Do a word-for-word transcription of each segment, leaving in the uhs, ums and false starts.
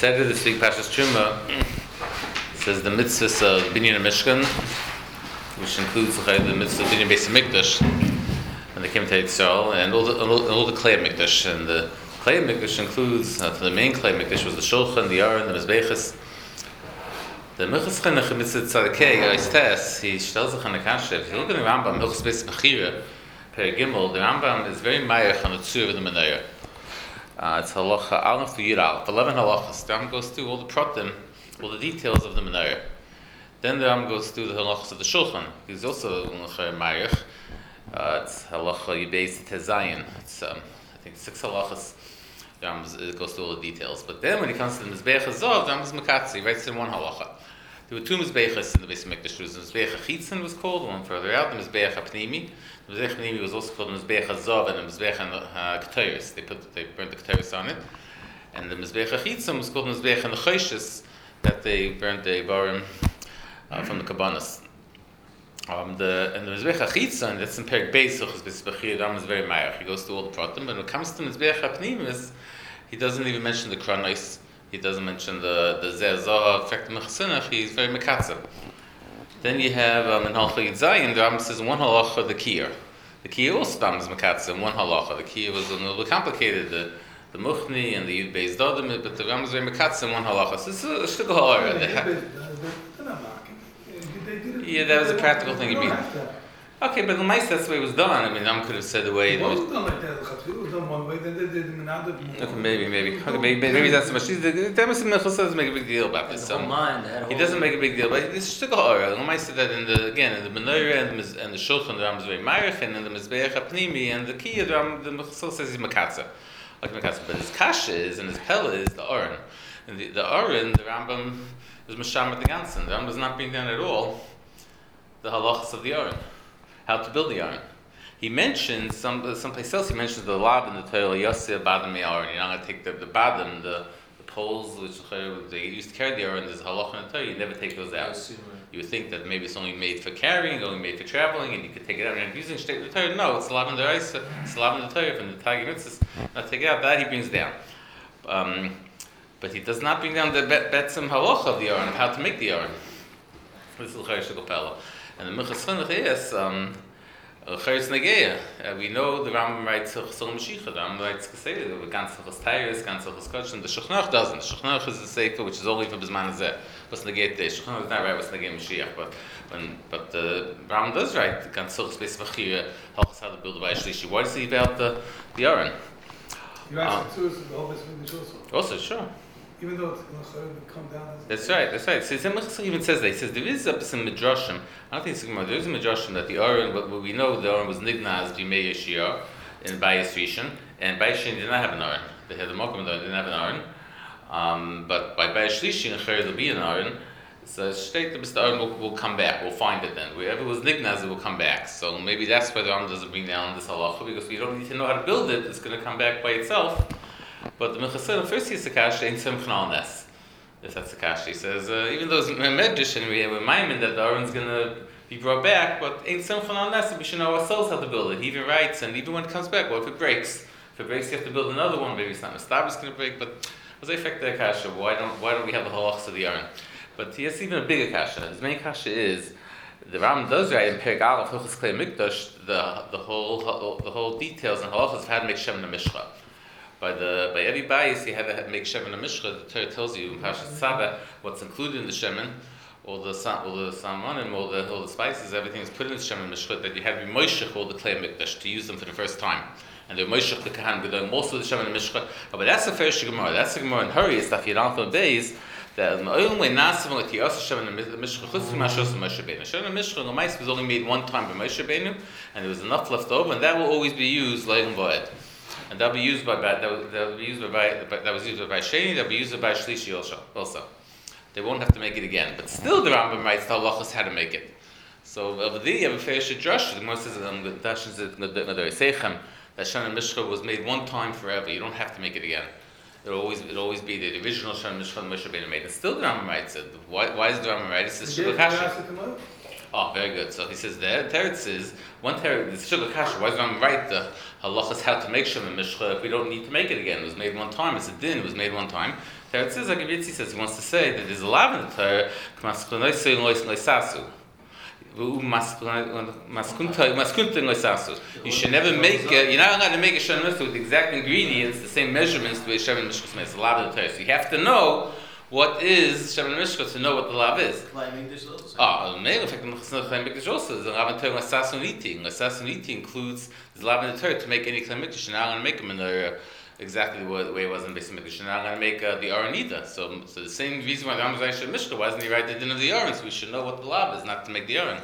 Seder this week, Pashas Truma, says the mitzvahs of Binyan Mishkan, which includes the mitzvah of Binyan Beis Hamikdash, and they came to Yisrael, and all the all, all the Klei Hamikdash, and the Klei Hamikdash includes uh, the main Klei Hamikdash was the Shulchan, the Aron, the Mizbeches. The Milchus Chinuch Mitzvah Tzadikei Oistes, he tells the Chanukashev. If you look at the Rambam, Milchus Beis Bechira, Per Gimel, the Rambam is very mayach on the tzur of the Menorah. Uh, it's halacha aleph to yud aleph, eleven halachas. The Rambam goes through all the pratim, all the details of the Menorah. Then the Rambam goes through the halachas of the Shulchan. He's also halacha mayach. Uh, it's halacha yibeis tezayin. It's um, I think six halachas. The Rambam goes through all the details. But then when he comes to the Mizbeach Hazov, the Rambam is makatzi. He writes in one halacha. There were two Mizbeachas in the Beis Hamikdash. The Mizbeach Chitzon was called, the one further out, the Mizbeach HaPnimi. The Mizbeach HaPnimi was also called the Mizbeach HaZav and the Mizbeach HaKetoris. They put, they burnt the Ketoris on it. And the Mizbeach HaChitzon was called the Mizbeach HaNechoshes, that they burnt the Barim uh, from the Kabbanas. Um, the, and the Mizbeach HaChitzon, that's in Perek Beis, Hilchos Beis Bechira, the Rambam is very mayach. He goes through all the pratim, but when it comes to Mizbeach HaPnimis, he doesn't even mention the Kronos. He doesn't mention the the Zeh. In fact, the Mechasinach, he's very mekatzer. Then you have um, in Halacha Yud Zayin, the Rambam says one halacha the kiyur. The kiyur also Rambam is mekatzer in one halacha. The kiyur was a little bit complicated, the the Muchni and the Yud Beis Dodim, but the Rambam is very mekatzer in one halacha. So it's a shtuk ha'ara. Yeah, that was a practical thing you mean. Okay, but the mice, that's the way it was done. I mean, Ram could have said the way. It was done like that. It was done one way. Then they did another. Okay, maybe, maybe. Okay, maybe, maybe that's so much. The Demis Mechus doesn't make a big deal about this. Um, he doesn't make a big deal, but this is ha'ara. The mice said that in the again in the Menorah and the, and the Shulchan, the Ram is very mayach, and in the Mizbeach HaPnimi and the Kiyah, the Ram, the Mechus says he's makatzer, like makatzer. But his kasha is and his pella is the Aron, and the the Aron, the Rambam was masham at the ganzen. The Rambam does not bring down at all the halachas of the Aron. How to build the Aron. He mentions some someplace else. He mentions the lab in the Torah Yosef Badam Aron. You're not going to take the the badam, the the poles which they used to carry the Aron. There's a halacha in the Torah. You never take those out. You would think that maybe it's only made for carrying, only made for traveling, and you could take it out and using state the Torah. No, it's lab in the Reis. It's lab in the Torah from the Tagi Mitzvahs. Not take it out. That he brings down. Um, but he does not bring down the bet betzim halacha of the Aron, of how to make the Aron. This is l'chayr shekopela. And the Milchus Chinuch is um, Cheres Negeya. Uh, we know the Rambam writes Chesol Mashiach. The Rambam writes Keseder. The Gans Hilchos Tayris, Gans Hilchos Kodesh. The Shulchan Aruch doesn't. The Shulchan Aruch is the Sefer which is only for Bisman Hazeh. What's Negeya today? Shulchan Aruch is not right. What's Negeya Mashiach? But when but the uh, Rambam does write Gans Hilchos Beis Bechira. Halchos how to build the Bayis Shlishi. Why does he about the the Aron? He writes um, the whole Beis Hamikdash also. Also, sure. Even though it's going to come down. As that's right. That's right. So Tzemach even says that. He says there is a some midrashim. I don't think it's Gemara. There is a midrashim that the Aron, but we know the Aron was nignaz b'mei Yeshia in Bayis Rishon, and Bayis Rishon did not have an Aron. They had the Mokum, they didn't have an Aron. Um, but by Bayis Shlishi and Cher there'll be an Aron. So state that Mister Aron will, will come back. We'll find it then. Wherever it was nignaz, it will come back. So maybe that's why the Aron doesn't bring down this halacha, because we don't need to know how to build it. It's going to come back by itself. But the Mechasin first he says Akash ain't Simchan al Nes. If that's the Akash, he says uh, even though it's a medrash and we have a maimin that the Aron's going to be brought back, but ain't Simchan al Nes, we should know ourselves how to build it. He even writes, and even when it comes back, what if it breaks? If it breaks, you have to build another one. Maybe it's not Mistab's going to break, but as I affect the Akasha, why don't why don't we have the halachas of the Aron? But he has even a big Akasha. His main Akasha is the Ram does write in Perek Aleph Hilchos Klei Hamikdash the the whole the whole details and halachas of how to make Shem and Mishcha. By the by every bias you have to make shemen and mishcha. The Torah tells you in Parashat Saba what's included in the shemen, all the all the salmonim, all the all the spices, everything is put in the shemen and mishcha. That you have to be moishech all the klei mikdash to use them for the first time, and they're moishech the kahan gedolim most of the shemen and mishcha. Oh, but that's the first Gemara. That's the Gemara in Hurry. It's that you don't know days that the only way nasivim like the also shemen and mishcha chutz from Mashos and Moshe Beinu. Shemen and mishcha the mice was only made one time by Moshe Beinu, and there was enough left over, and that will always be used leilim voed. And that'll be used by that will be used by that was used by Sheni. That'll be used by Shlishi also. They won't have to make it again. But still, the Rambam writes the halachas how to make it. So over there, you have a feish drush. The Gemara says that Shem and Mishcha was made one time forever. You don't have to make it again. It'll always it'll always be the original Shem and Mishcha and Moshe Beinu made. And still, the Rambam writes it. Why why is the Rambam write it? It's the Shulchan Aruch. Oh, very good. So he says there, Teretz is, one Teretz, the Shulchan Aruch, why does Rambam write the halachas how to make Shem and Mishcha if we don't need to make it again? It was made one time, it's a din, it was made one time. Teretz is like Yitzi says he wants to say that there's a lav in the Torah. Maskunoisei lois loisasu. You should never make a, you're not allowed to make a Shem Mishka with the exact ingredients, the same measurements the way Shem Mishka is made. It's a lav in the Torah. So you have to know what is Shem Mishka to know what the lav is. Ah, maybe in fact, the also is a lav in the Torah. L'asasun eating, l'asasun eating includes the lav in the Torah to make any Klei Mikdash. You're not allowed to make them in the exactly the way it was in Beis Mikdash. You're not allowed to make uh, the Aron either. So, so the same reason why the Rambam is Shem Mishka, why doesn't he write the din of the Aron? So we should know what the lav is, not to make the Aron.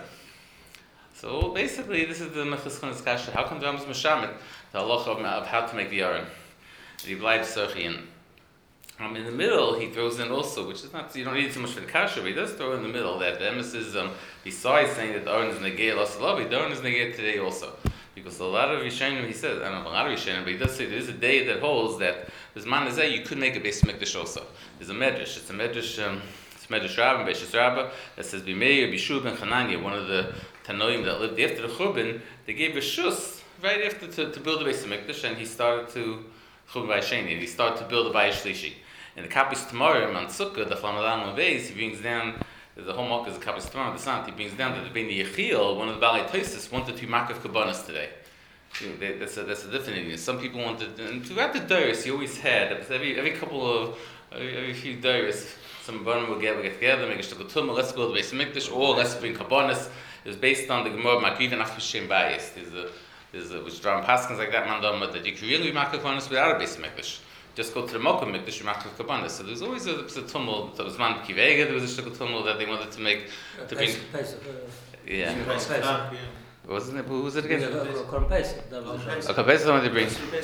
So basically, this is the Mechus Chonis Kasha. How come the Rambam is Meshamet the halacha of how to make the Aron? The Yiblai B'Sorchian. Um, in the middle, he throws in also, which is not, you don't need it too much for the Kasha, but he does throw in the middle that the emphasis, um, besides saying that the Aron is Negei L'Asalavi, the Aron is Negei today also. Because a lot of Rishonim, he says, I don't know a lot of Rishonim, but he does say there is a day that holds that there's Manazeh, you could make a Beis Mikdash also. There's a Medrash. It's a Medrash, um, it's Medrash Rabbah, Beishas Rabbah, that says, B'Meir, B'Shua ben Chananya, one of the Tanoim that lived after the Churban, they gave a shus right after to, to build the Beis Mikdash, and he started to Churban Vayisheni, and he started to build the Bayis Shlishi. In the Kapis Tamarim on Sukkah, the Flamadan Leveis, he brings down, the whole mark is the Kapis Tamarim, the Sant, he brings down that the Bnei Yechiel, one of the Balei Tosis, wanted to be Makav Kabbanis today. That's a, that's a different idea. Some people wanted, and throughout the Dores, you always had, every every couple of, every, every few Dores, some Barim would get, would get together, make a Shtukot Tumah, let's build the Beis Mikdash, or let's bring Kabbanis. It was based on the Gemara Makriv and Achim Shem Bayis. There's a, there's a, which draw Paskins like that, Mandama, that you can really make Kabbanis without a Beis Mikdash. Just go to the Mokum Mikdash, you make Kabbanis. So there's always a, a tumult. There was Man Kivega, there was a Shtukot Tumah that they wanted to make, to bring. Yeah. Wasn't it? Who was it again? Korban Pesach. Okay, Pesach wanted to bring.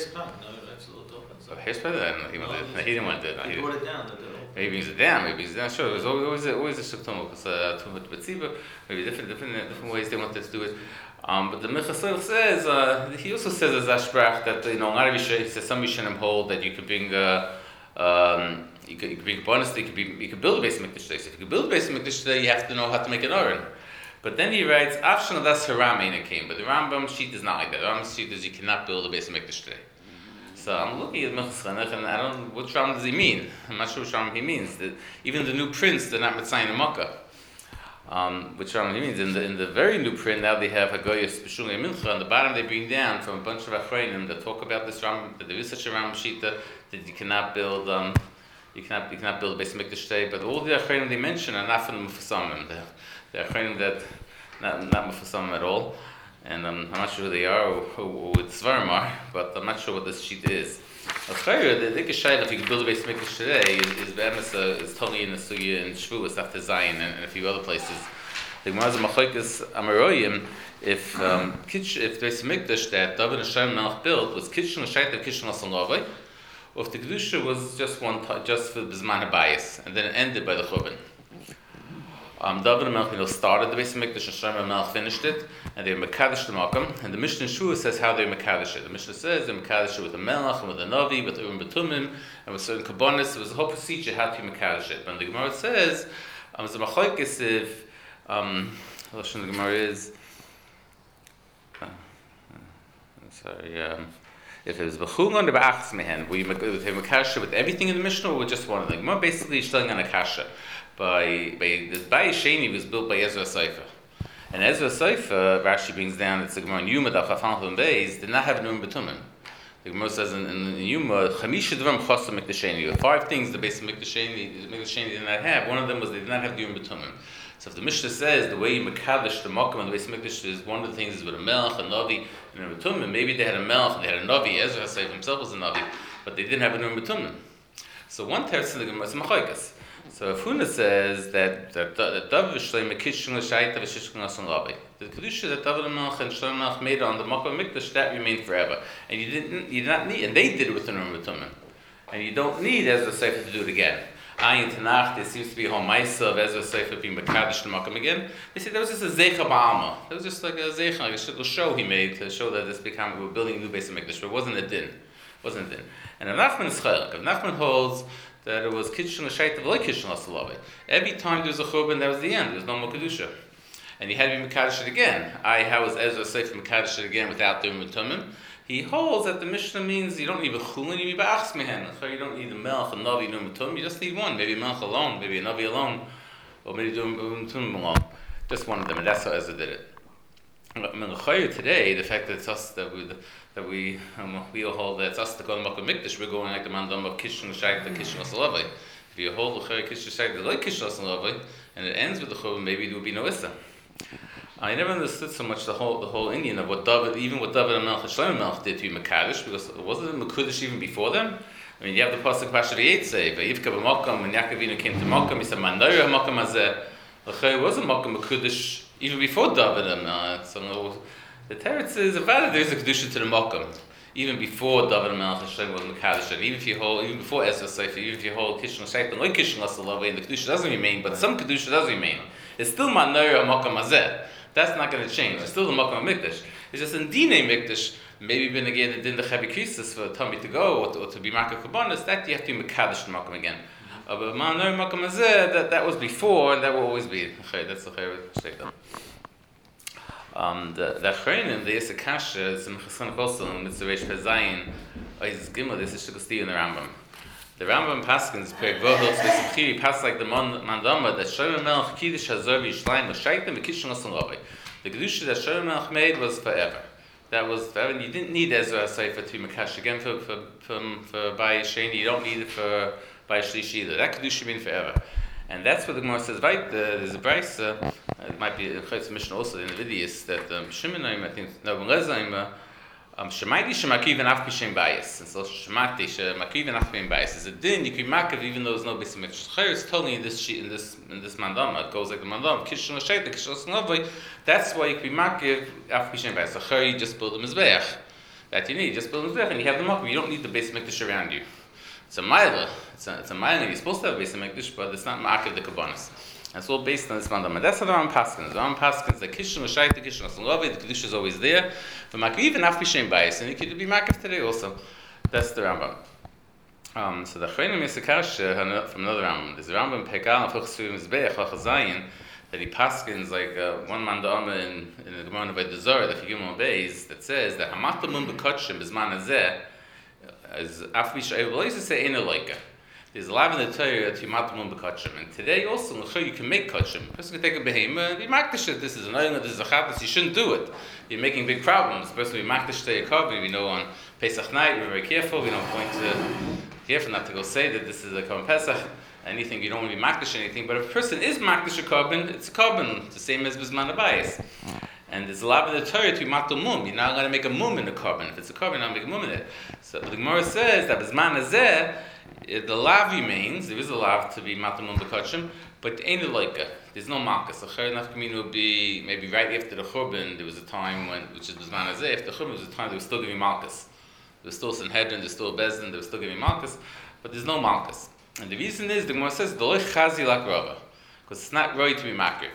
Here's Pesach. I don't know. He wanted. He didn't want to do it. He brought it down. Maybe he brings it down. Maybe he's down. Sure, it was always always a shuktum because uh, too much betziba. Maybe different different different ways they wanted to do it. Um, but the Mechasel says uh, he also says as Ashbrach that you know a lot of Yisrael, he says some Yisraelim hold that you could bring. Uh, um, you could, you could bring a bonus. You could be, you could build a Beis Mikdash today. So if you could build a Beis Mikdash today, you have to know how to make an Aron. But then he writes, Afshan das Haramein came, but the Rambam sheet is not like that. The Rambam sheet is you cannot build a Beis Mikdash today. So I'm looking at Mechus Chanech and I don't know, which Rambam does he mean? I'm not sure which Rambam he means. That even the new prints, they're not Mitzayin and Makkah. Um, which Rambam he means. In the in the very new print, now they have Hagoyas B'Shulei Mincha. On the bottom they bring down from a bunch of Achreinim that talk about this Rambam, that there is such a Rambam sheet that, that you cannot build um, you cannot you cannot build a Beis Mikdash today. But all the Achreinim they mention are not from the Mufassamim. The, the Achreinim that not not Mufassamim at all. And um, I'm not sure who they are or who it's Svarim are, but I'm not sure what this sheet is. The Dikka Shayla, if you can build a Beis Mikdash today, is Be'emes is totally in the Sugya and Shvuas after Zion and, and a few other places. The Gemara is a Machoikas Amaroyim, if um, Kitch, if the Beis Mikdash that David and Shem Melech built was Kitchen L'Shayta Kitchen L'Salavai, or if the Kedusha was just one, just for Bizman HaBayis, and then it ended by the Churban. Um, David and Melech started the Beis Mikdash and Shem and Melech finished it, and they Mekadosh the Makam. And the Mishnah Shua says how they Mekadosh it. The Mishnah says they Mekadosh it with a Melech and with a Navi, with Urim B'Tumim, and with certain Kabbonis. It was a whole procedure how to Mekadosh it. But the Gemara says, um, the Machoikis if, um, the Gemara is, uh, sorry, um, if it was B'Chulon or B'Achs Mehen, were you Mekadosh it with everything in the Mishnah or with just one of them? Gemara basically is telling on a Kasha. By by this Bayis Sheni was built by Ezra Seifer, and Ezra Seifer Rashi brings down it's the Gemara in Yuma that Chafan Beis did not have Nurim B'Tumim. The Gemara says in, in, in Yuma Chamisha Dvarim Chosam Mikdasheni. Five things the base of Mikdasheni Mikdasheni did not have. One of them was they did not have Nurim B'Tumim. So if the Mishnah says the way you Mekadosh the Makam and the base of Mikdash is one of the things is with a Melech, a Navi, and a B'Tumim. Maybe they had a Melech, they had a Navi. Ezra Seifer himself was a Navi, but they didn't have a Nurim B'Tumim. So one teretz in the Gemara is Machoikas. So if Huna says that that David Shleim Mekishon L'Shaita V'Shishkon Asan Lavi, the kedusha that David Melech and Shlomo Melech made on the Makom Mikdash that remained forever, and you didn't, you did not need, and they did it with the Nurim B'Tumim, and you don't need Ezra Sefer to do it again. Ayin Tanakh, there seems to be a whole Maisa of Ezra Sefer being Mekadosh the Makom again. They say there was just a Zeicha Ba'alma. There was just like a Zeicha, like a little show he made to show that this became we were building a new base of Mikdash, but it wasn't a din, it wasn't a din. And if Nachman is Chelek, if Nachman holds that it was Kitchen L'Shaita V'Loi Kitchen L'Salavi. Every time there was a Churban, that was the end. There was no more Kedusha. and you had to be Mekadosh it again. I, how is Ezra safe for Mekadosh it again without doing Tumim? He holds that the Mishnah means you don't need a chulin, you need ba'achs mehen. So you don't need a melch, a navi, no mutum. You just need one. Maybe a melch alone, maybe a navi alone, or maybe do a mutum alone. Just one of them, and that's how Ezra did it. I mean, today, the fact that it's us that we that we um, we all hold that it's us that go to Makom Mikdash, we're going like the mandam of Kishon Shaita, Kishon Asalavai. If you hold the Chay Kishon Shaita like Kishon Asalavai, and it ends with the chul, maybe there would be no issa. I never understood so much the whole the whole Indian of what David, even what David and Melch and Shlomo Melch did to Mekadosh, because wasn't it Mekudesh even before them? I mean, you have the pasuk Pashat Yitzay, Vayivka b'Makom, when Yaakov Avinu came to Makom, he said, "Mandoyer Makom Hazeh." L'chei wasn't Makom Mekudesh even before David and Melch. So no, the teretz is about it. There's a kedusha to the Makom, even before David and Melch and Shlomo was Mekadosh. Even if you hold, even before Ezra Sefer, even if you hold Kishon Shaitan, like Kishon Asalavei, and the kedusha doesn't remain, but some kedusha does remain. It's still Mandoyer Makom Hazeh. That's not going to change. It's still the Makom Mikdash. It's just in Dinei Mikdash, maybe been again it didn't the Chavi Krisis for Tommy to go or to, or to be Makkah Kabbanis, that you have to be Mekadosh the Makom again. Uh, but Manor Makom Hazeh, that that was before and that will always be. Okay, that's the Chavi Shekdom. Um, the the Achronim, the Yisakasha, is in Chassan Chosel, and it's the Reish Pezayin, or his Gimel, this is Shukasti in the Rambam. The Rambam Paskins Perek Vohel Tzvei pass like the Mandama that Shlomo Melech Kiddush Hazor Yishlayim L'Shaitim V'Kishon Asalavei. The kedusha that Shlomo Melech made was forever. That was forever. You didn't need Ezra HaSefer to be Mekadosh again for for for, for Bayis Sheni. You don't need it for Bayis Shlishi either. That kedusha means forever, and that's what the Gemara says. Right? There's a brayse. Uh, it might be a Chayes Mishnah also in the Vidius that um, Shimon I think no Ben Lezer Um, Shemaiti shemakiv and afpishem bias, and so shemati shemakiv and afpishem bias is a din. You can makav even though there's no basic mikdash. It's totally in this sheet in this in this mandama. It goes like the mandama. Kishon l'sheita, kishon l'snovay. That's why you can makav afpishem bias. So you just build a mizbeach that you need. Just build a mizbeach and you have the makav. You don't need the basic mikdash around you. It's a mila. It's a it's a mila. You're supposed to have a basic mikdash, but it's not makav the kabbanis. That's all based on this mandama. That's how the Rambam Paskins. The Rambam Paskins, the Kishon l'shaita, Kishon l'snovay, the kedusha is always there. For Makiv and Afpishem Bayis, and it could be Makiv today also. That's the Rambam. Um, so the Achronim Yisakash from another Rambam. There's a Rambam Pekal of Chachsuvim Mizbeach Chachazayin that he Paskins like uh, one man da'ama in, in the Gemara by the Zohar that he obeys that says that Hamatamun B'Kotshim B'Zman Hazeh is Afpishem. Well, I used to say Eina Loika. There's a lot in the Torah to Matamun B'Kotshim, and today also you can make Kotshim. A person can take a behemah and be makdash. This is an oil, this is a chattas. You shouldn't do it. You're making big problems. The person will be makdash to a korban. We know on Pesach night we're very careful. We don't point to careful not to go say that this is a korban Pesach. Anything you don't want to be makdash anything. But if a person is makdash a korban, it's a korban. It's the same as Bizman Abayis. And there's a lot in the Torah to matul mum. You're not going to make a mum in a korban. If it's a korban, you're not make a mum in it. So the Gemara says that Bizman Hazeh. The lav remains. There is a lav to be matamum b'kotshim, but ain't it like a, there's no malchus. A cher nafkamina would be maybe right after the churban. There was a time when, which is Bizman Hazeh, after the churban was a time they were still giving malchus. There was still Sanhedrin, there's still Bezdin, they were still giving malchus, but there's no malchus. And the reason is the Gemara says dolei chazi lak rava, because it's not right to be makriv.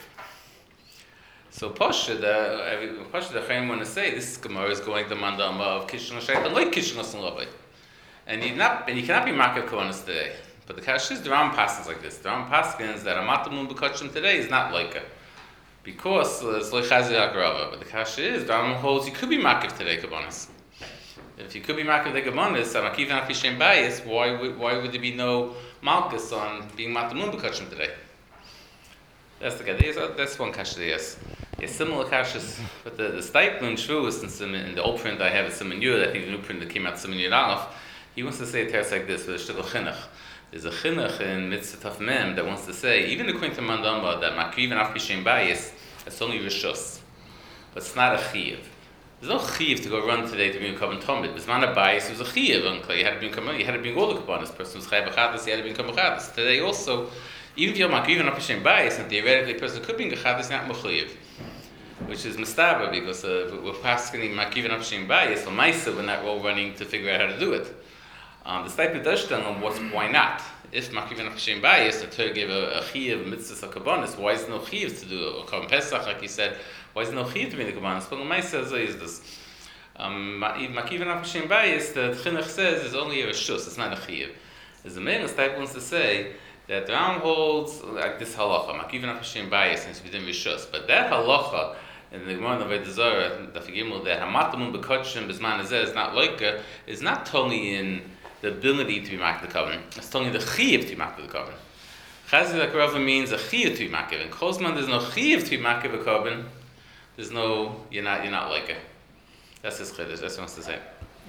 So Pasha, the Pasha the Chaim want to say this Gemara is going to mandama of Kishon Shaitan like Kishon Asalavei. And you not and you cannot be makar kohanis today. But the kash is the Ram Paskins like this. The Ram Paskins that a matamun b'kotshim today is not like a because it's like chazi akrava. But the kash is the Ram holds you could be makar today kohanis. If you could be makar today kohanis, and akiv and afishem bayis, why would why would there be no malchus on being matamun b'kotshim today? That's the guy. That's one kash. Yes, yes. Similar kashes, but the the Stipler Shvuas in, in the old print I have a Siman Yud. I think the new print that came out Siman Yud Aleph. He wants to say a text like this with a shtickle chinuch. There's a chinuch in Mitzvah Taf Mem that wants to say, even according to Mandamba, that Makriv and Afpishem Bayis, it's only Rishus. But it's not a Chiv. There's no Chiv to go run today to be in Kabban Tomid. Bizman Bayis was a Chiv, uncle. You had to be in Kabban, you had to be in all the Kabban. This person was Chayav Achadas, you had to be in Kabban Achadas. Today also, even if you're Makriv and Afpishem Bayis, and theoretically a person could be in Achadas, not Mechuyev. Which is mistaba because uh, we're passing Makriv and Afpishem Bayis, so Maisa, we're not all running to figure out how to do it. Um, the Stipler does tell them what's why not. If Makriv and Afpishem Bayis, the Torah gave a, a Chiyav mitzvah kabbanis, why is no Chiyav to do a korban Pesach? Like he said, why is no Chiyav to be in the kabbanis? But the Maisa is this. Um, Makriv and Afpishem Bayis, the Chinuch says is only a reshus. It's not a Chiyav. As the main Stipler wants to say that the Ram holds like this halacha, Makivan Hashem bias since within Rishus, but that halacha in the Gemara of the Zohar, the Figimul, that Hamatamun Bekotshim Bisman Azeh is not like is not only in the ability to be maked the covenant, it's only the chiyuv to be maked the covenant. Chazil Akrava means a chiyuv to be maked, and Kozman there's no chiyuv to be maked the covenant. There's no you're not you're not like it. That's his chiddush. That's what he wants to say.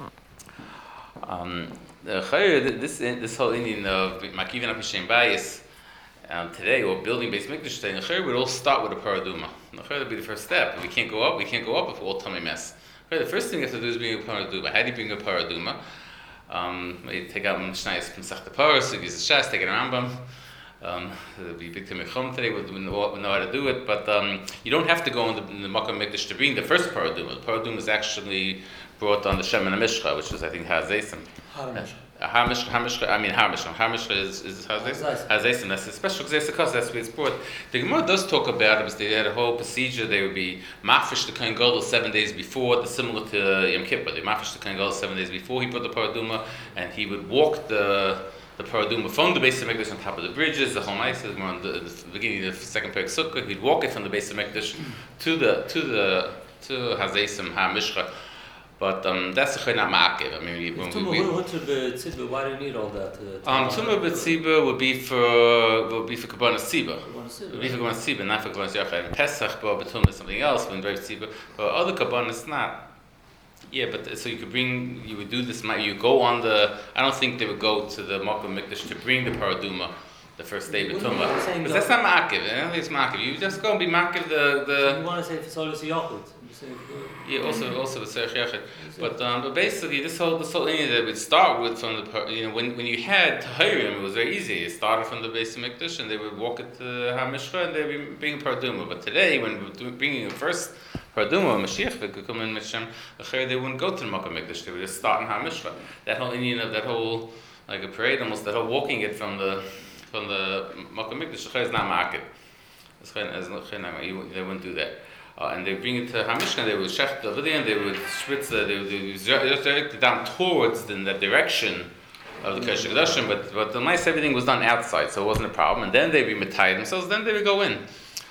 Um, the chayr, this this whole Indian of Makivan Hashem bias um, today or building base mikdash today, the chayr would all start with a paraduma. The chayr would be the first step. If we can't go up, we can't go up if we're all tummy mess. The first thing you have to do is bring a paraduma. How do you bring a paraduma? Um, you take out Mishnayos Pesach the Paras, you use the Shas, take it a Rambam. Um, it'll be big to Mechom today. We know, know how to do it, but um, you don't have to go in the, in the Makkah Mikdash to bring the first paraduma. The paraduma is actually brought on the Shem and the Mishcha, which is I think Hazesim. Hamishcha, Hamishcha. I mean Hamishcha. Hamishcha is is Hazesim. Hazesim. That's a special because that's where it's brought. The Gemara does talk about it. Because they had a whole procedure. They would be mafresh the Kohen Gadol seven days before, the similar to Yom Kippur. They mafresh the Kohen Gadol seven days before he brought the paraduma, and he would walk the the paraduma from the base of Mikdash on top of the bridges. The whole nice is more on the, the beginning of the second Perek Sukkah. He'd walk it from the base of Mikdash to the to the to Hazesim Hamishcha. But um, that's a not ma'akev. I mean, when we, we, why do you need all that? Uh, um, Tumah b'tzibah would be for would be for Kabbalah Tzibah. Would be for Kabbalah Tzibah, not for Kabbalah Yachad. And Pesach, but Tumah is something else. When very Tzibah, but other Kabbalah is not. Yeah, but so you could bring, you would do this. You go on the. I don't think they would go to the Makkah Mikdash to bring the paraduma the first day b'tumah. But that's not ma'akev. I don't think it's ma'akev. You just go and be ma'akev the the. So you want to say for Solis Yachid? Yeah, also also with Serech Yachid. But um, but basically this whole this whole thing that would start with from the you know when when you had Tahirim, it was very easy. It started from the base of Mikdash and they would walk it to Hamishcha and they would bring paraduma. But today when we're bringing the first paraduma, Mashiach could come in Mishem, they wouldn't go to the Makkah Mikdash. They would just start in Hamishcha. That whole Indian of that whole like a parade almost that whole walking it from the from the Makkah Mikdash is not market. They wouldn't do that. Uh, and they bring it to Hamishkan, they would shech the video and they would spritz the, they would, they would direct it down towards the, in the direction of the Kodesh HaKadoshim, but, but the mice, everything was done outside, so it wasn't a problem. And then they would retire themselves, then they would go in.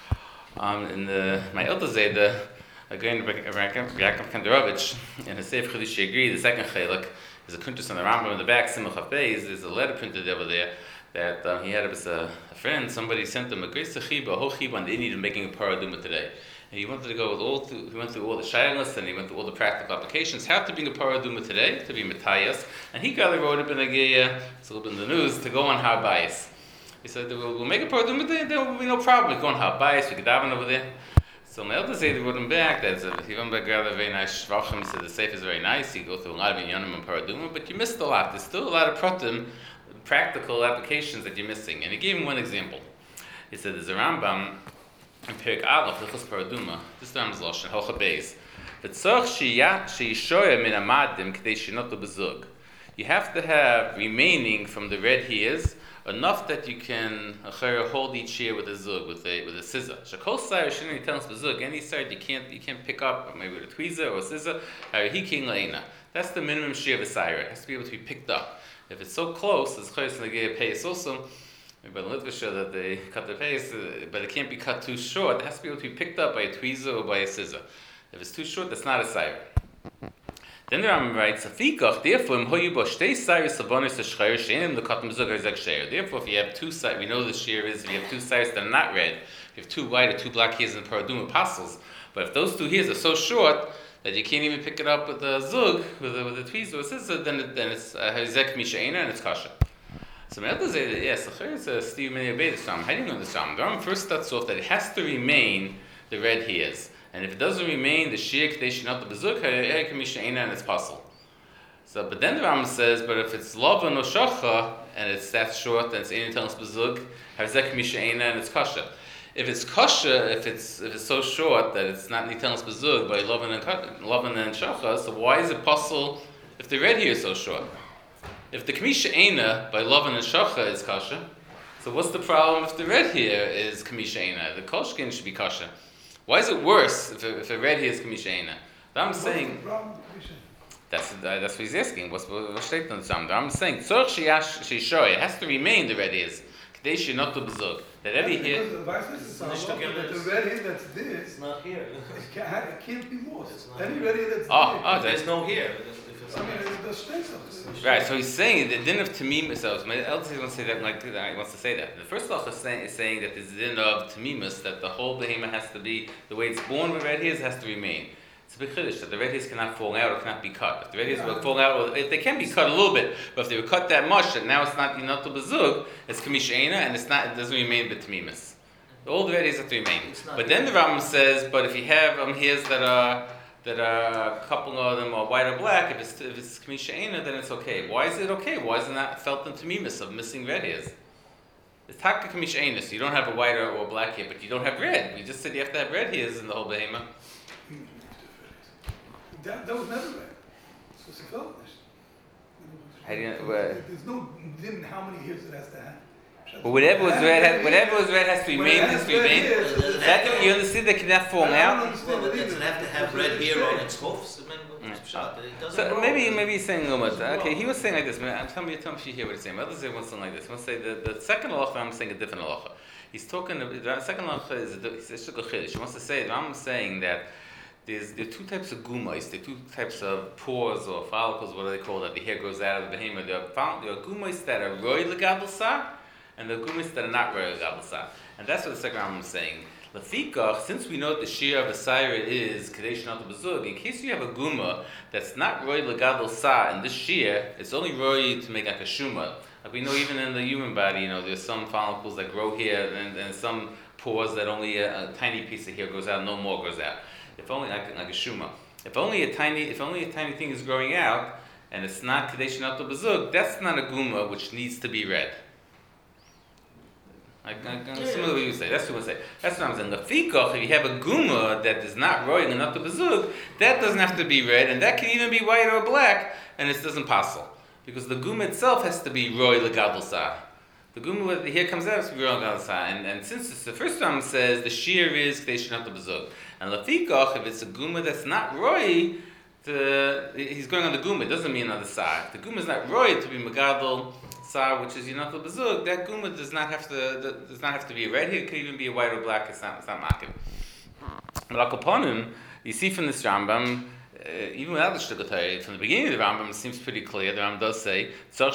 Um, in the, my elder Zay, the again, Yaakov Kandarovich, in his Sefer Chedush Yagri, the second Chelek, is a kuntus on the Rambam in the back, Simcha Chafez, there's a letter printed over there, that um, he had a, a friend, somebody sent him a great sechiba, a whole chiba, and they needed making a paraduma today. And he wanted to go with all through, he went through all the shaylas and he went through all the practical applications. How to bring a paraduma today, to be Matthias. And he got wrote up in a geya, it's a little bit in the news, to go on Har Bayis. He said, we'll, we'll make a paraduma today, there will be no problem. We go on Har Bayis, we could daven over there. So my elder said, he wrote him back, that he went back, got a very nice shvachim, he said, the safe is very nice, you go through a lot of inyanim and paraduma, but you missed a lot. There's still a lot of pratim, practical applications that you're missing. And he gave him one example. He said, there's a Rambam, in Perek Aleph, Lichos Paraduma, this time is Lashon, Hocha Beis. V'tzorch she'yishoya min amadim k'dei shenoto b'zug. You have to have remaining from the red hairs enough that you can hold each hair with a zug, with a with a scissor. Shekol sayre shenei tells b'zug, any side you can't you can't pick up, maybe with a tweezer or a scissor. Harihiking la'ina. That's the minimum shear of a sayre. It has to be able to be picked up. If it's so close, it's close to the pace also. By the literature that they cut the pace, uh, but it can't be cut too short. It has to be able to be picked up by a tweezer or by a scissor. If it's too short, that's not a sayre. Then the Rambam writes, "Afikach therefore imhoyu bo shtei sayres sabonis shchayr she'enim lekatam zug hazek sheir." Therefore, if you have two sayres, we know the shear is if you have two sayres that are not red. If you have two white or two black hairs in the paraduma apostles, but if those two hairs are so short that you can't even pick it up with a zug, with a, with a tweezer or a scissor, then it, then it's hazek mishaina and it's kasha. So my elder say that yes, it's a Steve Meni obey this Rambam. How do you know this Rambam? The Rambam first starts off that it has to remain the red hairs, and if it doesn't remain the shear k'dei not the bezuk, hey kamishaina and it's possible. So, but then the Rambam says, but if it's lava no shacha and it's that short, then it's ein telus bezuk, hazek kamishaina and it's kasha. If it's kasha, if it's if it's so short that it's not nitelus bezuk by lava and lava and shacha, so why is it possible if the red hair is so short? If the Kamisha Eina by Lavan and Shacha is kasha, so what's the problem if the red hair is Kamisha Eina? The Kolshkin should be kasha. Why is it worse if a, if a red hair is Kamisha Eina? I'm saying that's uh, that's what he's asking. What's what's stated on the Rambam? I'm saying Tzorch Sheishoy, it has to remain the red hairs. Kadesh not to bezug. That every here. The vice versa is that the red hair that's this. It's not here. It can't, it can't be lost. Any red hair that's Oh, there. oh, There's that's no here. I mean, it's the strength of it. right. So he's saying the din of tamimus. So my elders want to say that. Like he wants to say that. The first law is saying, is saying that there's din of tamimus, that the whole behemoth has to be the way it's born with red hairs has to remain. It's a big chiddush that the red hairs cannot fall out or cannot be cut. If the red hairs will fall out, or if they can be cut a little bit, but if they were cut that much, that now it's not enough to bezug, it's kamishena, and it's not. It doesn't remain the tamimus. All the red hairs have to remain. But then the Rambam says, but if you have um, hairs that are that are a couple of them are white or black, if it's if it's kamishena, then it's okay. Why is it okay? Why is it not felt in tamimus of missing red hairs? It's taka kamishena, so you don't have a white or, or black hair, but you don't have red. We just said you have to have red hairs in the whole behemoth. That, that was never red. So it's a felt. How do you know, uh, There's no din how many hairs it has to have. But whatever was red, has, whatever was red has to remain. Has to remain. That you understand that cannot fall out. Well, but does it have to have red hair on its hoofs? I mean, what's Mm. it doesn't So grow. maybe maybe he's saying almost okay. He was saying like this. Man, I'm telling you, tell me if you hear what he's saying. Others say one something like this. One say the, the second halacha. I'm saying a different halacha. He's talking. The second halacha is it's a chiddush. He wants to say. I'm saying that there's there are two types of gumais. There are two types of pores or follicles. What do they call that? The hair grows out of the behemoth. There are there are gumais that are roy legadol sar, and the gumais that are not roy legadol sar. And that's what the second Rambam is saying. Lefikach, since we know that the shir of a sire is kadesh not bezug, in case you have a guma that's not roy legadol sa, and this shir, it's only roy to make like a shuma. Like we know even in the human body, you know, there's some follicles that grow here, and, and some pores that only a, a tiny piece of hair goes out, no more goes out. If only like, like a shuma. If only a tiny, if only a tiny thing is growing out, and it's not kadesh not bezug, that's not a guma which needs to be read. Like, like similar what you say. That's what I say. That's what I'm saying. Lefikach, if you have a guma that is not royal enough to bezug, that doesn't have to be red, and that can even be white or black, and it doesn't passel. Because the guma itself has to be royal legadol sa. The guma here comes out has to be royal legadol sa. And, and since it's the first time says the shear is kadesh not to bezug. And lefikach, if it's a guma that's not roy, the he's going on the guma. It doesn't mean on the sa. If the guma is not roy to be megadol sar, which is yonat bezug, that guma does not have to does not have to be red. Here it could even be a white or black. It's not it's not makim. But upon him, you see from this Rambam, uh, even without the shtugatay, from the beginning of the Rambam, it seems pretty clear. The Rambam does say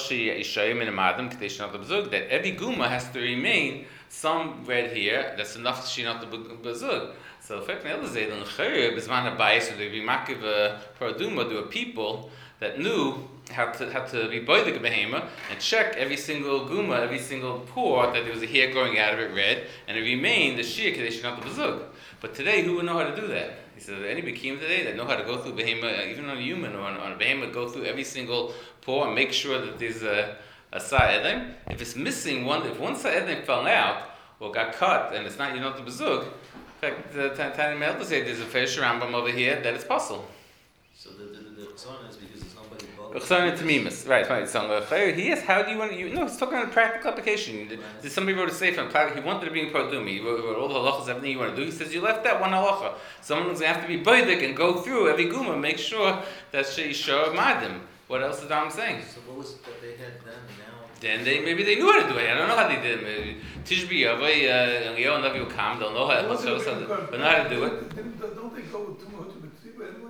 that every guma has to remain some red here. That's enough to yonat bezug. So, in fact, the other say that Bizman Habayis or the Bimakiv Paraduma, there were people that knew how to how to be boy the behema and check every single guma, every single pore that there was a hair growing out of it red, and it remained the shir kadesh not the bezug. But today, who would know how to do that? He said, any bekim today that know how to go through behema, even on a human or on, on a behema, go through every single pore and make sure that there's a a sa edem. If it's missing one, if one sa edem fell out or got cut and it's not you know the bezug. In fact, the Tanya Melder said there's a fair Rambam over here that it's possible. So the the the chson is because there's nobody above. Chson and Tamimus, right? Right. So he is. How do you want? You no, he's talking about a practical application. Did, did somebody wrote a sefer? He wanted to be in Pardumi. He wrote, wrote all the halachas, everything you want to do. He says you left that one halacha. Someone's gonna have to be boidik and go through every guma, make sure that she sure madim. What else is Dam saying? So what was it that they had then and now? Then they maybe they knew how to do it. I don't know how they did it. Tishbi Yavai and Leo and Navi Kam. They'll know how. But know how to do it. Don't they go with too much of a tzibah anyway?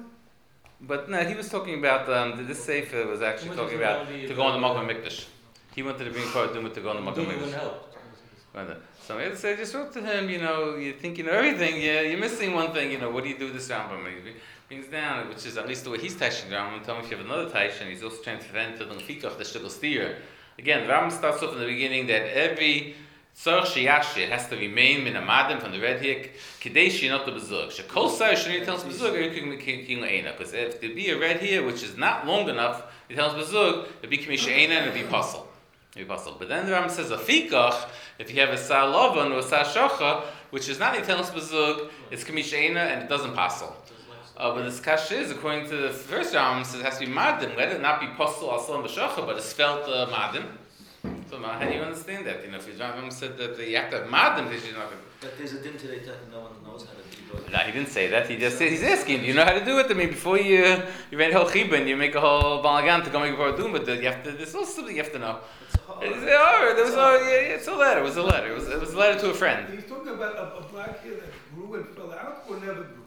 But no, he was talking about um, this sefer was actually talking about to go on the Makom Mikdash. He wanted to bring part Duma to go on the Makom Mikdash. So I say, just wrote to him, you know, you think you know everything, yeah, you're missing one thing, you know, what do you do with this Rambam? He brings down, which is at least the way he's touching the Rambam. Tell me if you have another Taish, and he's also trying to prevent the Fikach, the Shtigl Steer. Again, the Rambam starts off in the beginning that every Tzor Sheyashir has to remain min amadim from the red hick, Kidei Shinot the Bezug. Shekol Sar Shinot tells Bezug, because if there be a red here which is not long enough, it tells Bezug, it'd be Kamisha Eina and it'd be puzzle. It'd be puzzle. But then the Rambam says a Fikach, if you have a Sar Lovan or a Sar Shocha, which is not it tells Bezug, it's Kamisha Eina and it doesn't puzzle. Uh, but this kash is, according to the first Rambam, says it has to be madim. Let it not be postal also on the shacha, but it's spelled uh, madim. So now, how do you understand that? You know, if your Rambam said that you have to have madam, because you're not. But there's a din today that no one knows how to do it. No, he didn't say that. He just said he's asking. Do you know how to do it? I mean, before you you read whole chibah, you make a whole balagan to go make a paradum, but you have to. There's also something you have to know. It's hard. It's, oh, there was a, yeah, yeah, it's a letter. It was a letter. It was, it was a letter to a friend. He's talking about a, a black hair that grew and fell out or never grew.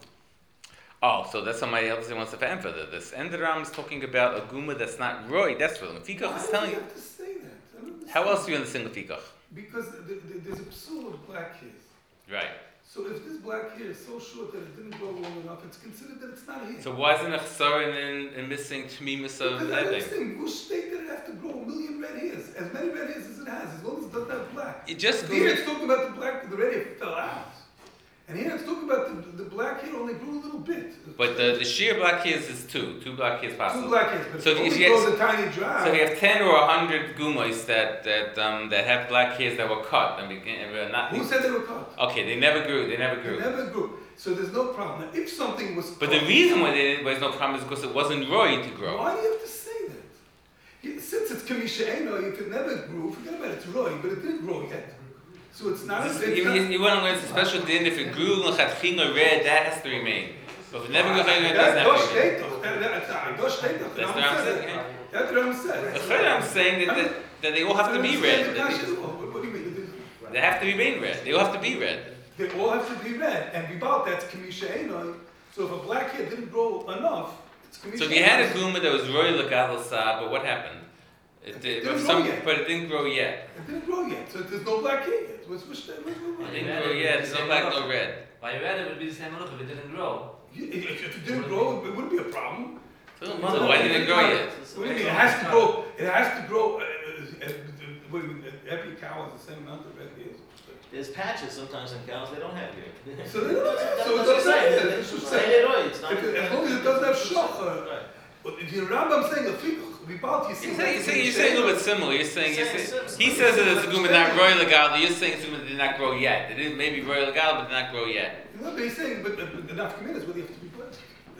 Oh, so that's somebody else who wants to fan for that. This end of the Ram is talking about a guma that's not roy. That's what the Fikach Why is do telling you you. have to say that? I don't How understand. else do you understand the Fikach? Because the, the, there's a psul of black hairs. Right. So if this black hair is so short that it didn't grow long enough, it's considered that it's not hair. So why isn't a chesaron in, in missing tmimus of Because I everything? understand, which state did it have to grow a million red hairs? As many red hairs as it has, as long as it doesn't have black. It just Here goes. it's talking about the black, the red hair fell out. And here it's talking about the, the black hair only grew a little bit. But the, the sheer black hairs is two. Two black hairs Two possible. black hairs, but So if it if only you grows have- a tiny drop. So you have ten or a hundred gumas that that um that have black hairs that were cut and begin and were not. Who said they were cut? Okay, they never grew. They never They grew. never grew. So there's no problem. Now, if something was But cut, the reason why there was no problem is because it wasn't roy to grow. why do you have to say that? You- Since it's Kamisha Eno, if it never grew, forget about it, it's Roy, but it didn't grow yet. So it's not This as is- You, you, you want to learn a special din if it grew lechatchila red, that has to remain. But if it never grew red, it doesn't have to remain. That's That's what I'm saying. That's what I'm The saying. third I'm saying that, that, that they all have to be red. That they, What what do you mean? they have to remain red. They all have to be red. They all have to be red, and without that's Kamisha Eno. So if a black hair didn't grow enough, it's Kamisha So if you had a Eno. guma that was roy legalasa, but what happened? It, did, It but didn't some, grow yet. but it didn't grow yet. It didn't grow yet, so there's no black hair yet. What's, what's, what's, what's, It what's, didn't grow yet. There's no black, no red. By red, it would be the same look if it didn't grow. You- If if it didn't grow, it wouldn't be a problem. So why didn't it grow yet? What do you mean? It has to grow. It has to grow. Uh, uh, uh, what do you mean? Every cow has the same amount of red hairs. There's patches sometimes in cows they don't have here. So they don't. That's So it what doesn't I'm saying. have. It's It's just saying saying. it right. It's not. If it- as long as it doesn't have shach, uh, Right. But if the Rambam saying a fikuch, we bought you see. You're saying, you're saying, you're saying a little bit similar. You're saying, you're Saying saying sim- he says that it's a guma not roy legal. You're saying it's a guma that did not grow yet. It did maybe roy legal, but did not grow yet. You know, but he's saying, but, but the nafkamina is whether you have to be blessed.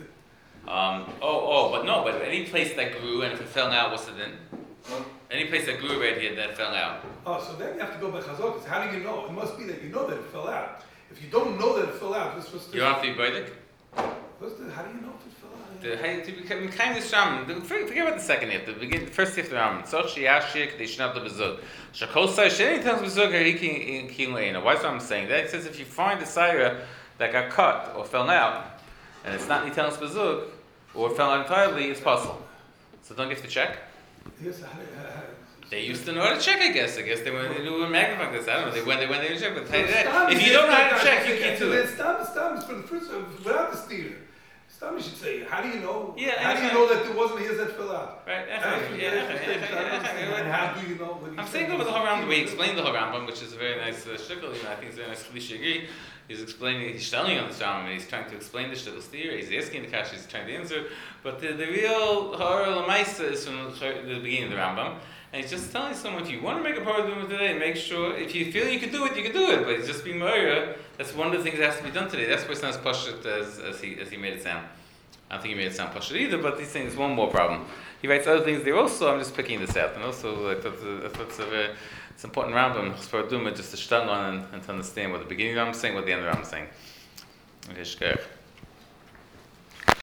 Um, oh, oh, but no, but any place that grew and if it fell out, what's it in? Any place that grew right here that fell out. Oh, so then you have to go by chazal. 'Cause how do you know? It must be that you know that it fell out. If you don't know that it fell out, what's what's the? You don't have to be baidik. What's the? How do you know if it fell out? The how you to become kind of shaman. Forget about the second half. The begin, the first half of the ramen. So shiyashik they should have the bezug. Shakosai sheni tells bezug hariki in kileina. Why is what I'm saying that? It says if you find a sire that got cut or fell out, and it's not nitel's bezug, or fell out entirely, it's possible. So don't you have to check? Yes, how do you- how- how- They used to know how to check, I guess. I guess they went they knew magnifying this. I don't know. They went they went they check, but So tell you that, Stam if is you don't know how just to check, you like- can't so do then it. Stam, Stam is for the first, without the steer. Stam, you should say, how do you know? Yeah, How do you yeah. know that there wasn't hairs that fell out? Right? That's Yeah, what- yeah, that's what yeah, I'm saying. yeah, And yeah. how do you know? what I'm he's saying over the whole Rambam, we explained the whole Rambam, which is a very nice uh, shtickle, you know, I think it's a very nice Chalish Yagri. He's explaining, he's telling on this Rambam, and he's trying to explain the shtickle's theory, he's asking the question, he's trying to answer, but the, the real horror Lamaisa is from the, the beginning of the Rambam, and he's just telling someone, if you want to make a paradigm today, make sure, if you feel you can do it, you can do it, but it's just being Moira, that's one of the things that has to be done today, that's why it's not as pashut as, as, he, as he made it sound. I don't think he made it sound pashut either, but he's saying there's one more problem. He writes other things there also, I'm just picking this out, and also, like, that's a, that's a very, it's an important Rambam, for Duma, just to shtung on and, and to understand what the beginning of the Rambam is saying, what the end of the Rambam is saying. Okay, shkar.